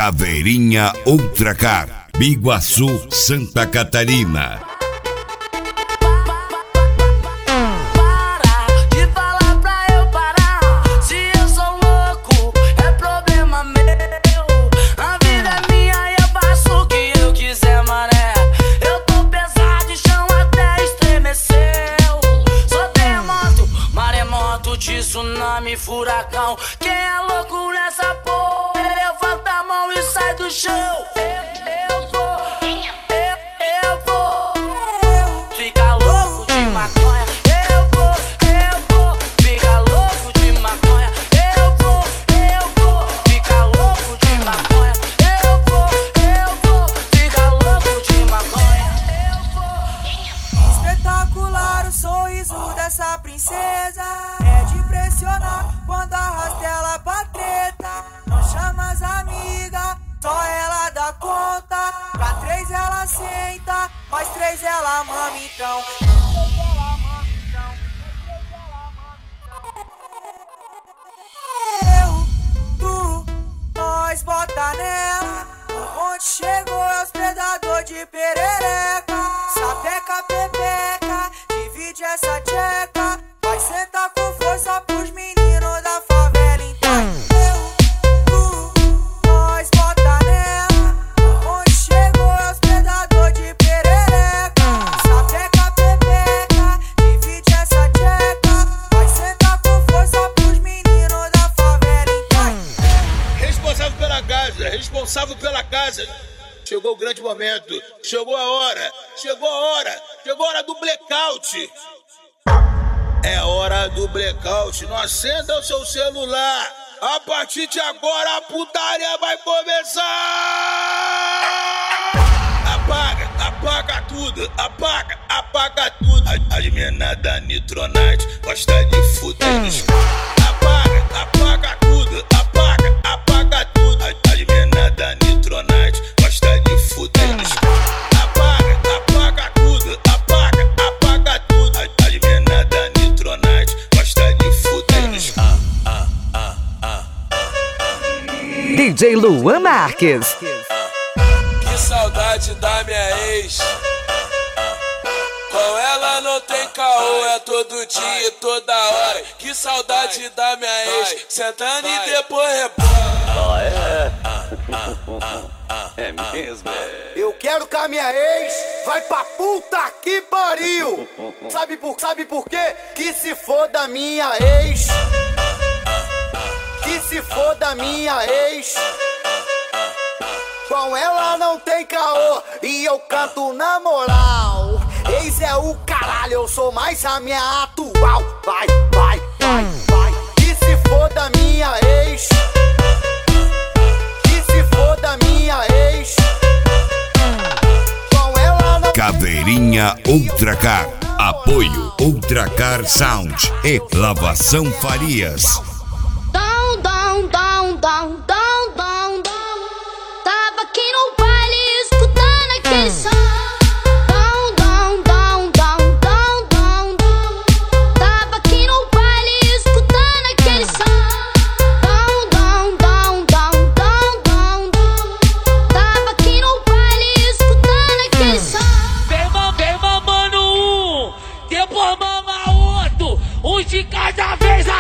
Caveirinha Ultracar, Biguaçu, Santa Catarina. Tsunami, furacão, quem é louco nessa porra? Levanta a mão e sai do chão. Eu vou, fica louco de maconha. Eu vou, fica louco de maconha. Eu vou, fica louco de maconha. Eu vou, fica louco de maconha. Espetacular o sorriso dessa princesa. É de impressionar quando arrasta ela pra treta. Não chama as amigas, só ela dá conta. Pra 3 ela senta, mais 3 ela mama então. Eu, tu, nós bota nela. Onde chegou é os predador de perereca. Sapeca, pepeca, divide essa tcheca. Vai sentar com força pros meninos da favela então. Eu, tu, nós bota nela. Onde chegou é os predador de perereca. Sapeca, pepeca, divide essa tcheca. Vai sentar com força pros meninos da favela então. Responsável pela casa. Chegou o grande momento, chegou a hora do blackout. É hora do blackout, não acenda o seu celular. A partir de agora a putaria vai começar. Apaga tudo, apaga tudo. As mina da Nitronite gosta de fuder no escuro. Apaga tudo, apaga tudo. As mina da Nitronite gosta de fuder no escuro. Apaga tudo, apaga tudo. As mina da Nitronite gosta de fuder no escuro. DJ Luan Marques. Que saudade da minha ex. Com ela não tem caô, é todo dia e toda hora. Que saudade da minha ex. Sentando e depois rebola. É mesmo? Eu quero que a minha ex vai pra puta que pariu. Sabe por quê? Que se foda minha ex. Que se foda minha ex. Com ela não tem caô e eu canto na moral. Ex é o caralho, eu sou mais a minha atual. Vai. Que se foda minha ex. Que se foda minha ex. Com ela não... Caveirinha Ultracar, apoio Ultracar Sound e Lavação Farias. Tava aqui no baile escutando aquele som. Tava aqui no baile escutando aquele som. Tava aqui no baile escutando aquele som. Vem mamando um, depois mama outro. Um de cada vez.